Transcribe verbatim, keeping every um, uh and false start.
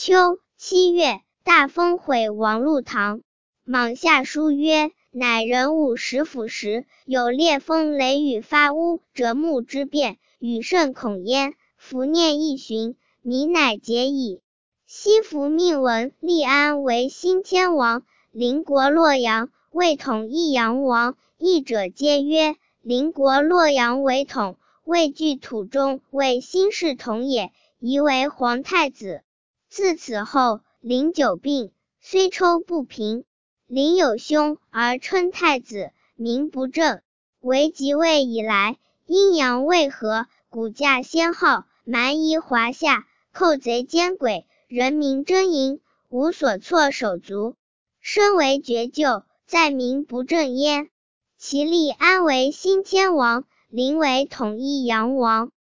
秋七月，大风毁王禄堂。莽下书曰：乃壬午时府时，有烈风雷雨发乌折木之变，雨甚恐焉。伏念一旬，民乃解矣。西服命文立安为新天王，邻国洛阳为统益阳王。议者皆曰：邻国洛阳为统，未据土中，为新世统也，宜为皇太子。自此后，邻久病，虽抽不平。邻有兄而称太子，名不正。为即位以来，阴阳未和，骨价先号，蛮夷华夏，寇贼奸诡，人民争淫，无所措手足。身为绝救，在民不正焉。其立安为新天王，邻为统益阳王。